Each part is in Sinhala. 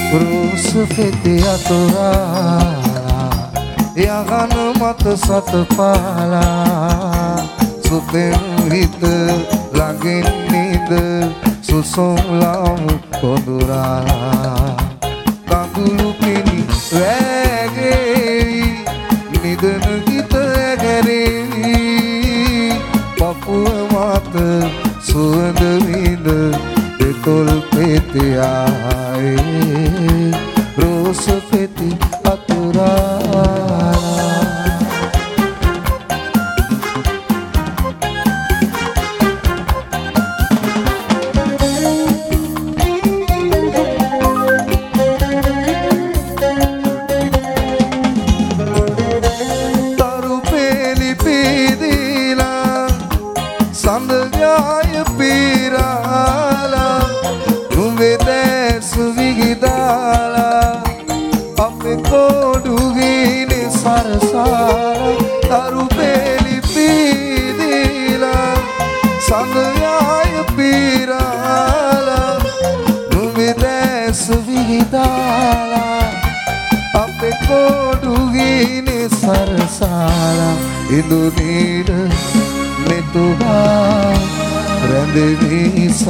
රෝස පෙති අතුරාලා යහන මත සත පාලා සුපෙන් හිත ළඟින් නිද සුසුම් ලාමු කොඳුරා කඳුළු පිණි වැගේවි නිදන ගීත ඇගරේවි පපුව මත සුවඳ විඳ දෙතොල් පෙතියායේ රෝස පෙති අතුරාලා සඳගාය පීරාලා නුඹේ දැස් විගිදාලා අපේ කොඩුගිනේ සරසාලා තරු පෙලි පීදීලා සඳගාය පීරාලා නුඹේ දැස් විගිදාලා අපේ කොඩුගිනේ සරසාලා ඉඳුනීර මෙතුවා රැඳෙවි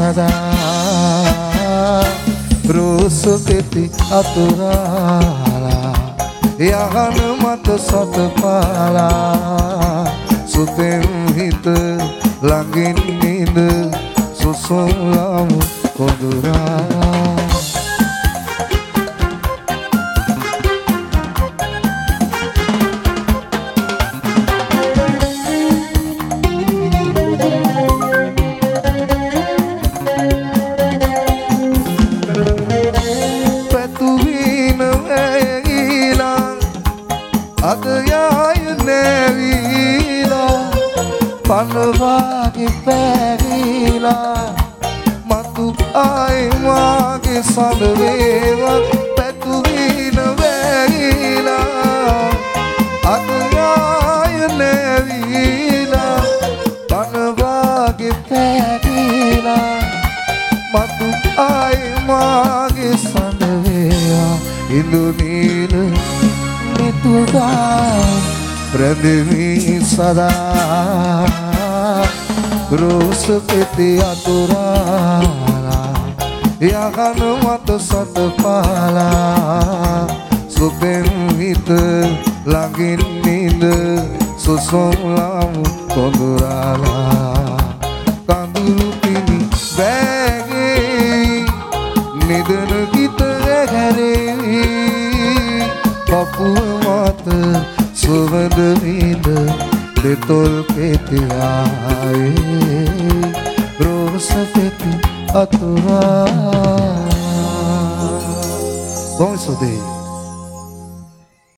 සදා රෝස පෙති අතුරාලා යහන මත සත පාලා සුපෙන් හිත ළඟින් නිද සුසුම් ලාමු කොඳුරා අද යාය නැවිලා පනවාගේ පැරිලා මතු ආයි මාගේ සඳ වේවා පැතුවින වැහිලා අද යාය නැවිලා පනවාගේ පැරිලා මතු ආයි මාගේ සඳ වේවා ඉඳුනීල රැඳෙවි සදා රෝස පෙති අතුරාලා යහන මත සත පාලා සුපෙන් හිත ළඟින් නිද සුසුම් ලාමු කොඳුරාලා කඳුළු පිණි වැගේවි නිදන ගීත ඇගරේවි පපුව මත සුවඳ විඳ දෙතොල් පෙතියායේ රෝස පෙති අතුරාලා. Vamos, Sodeio.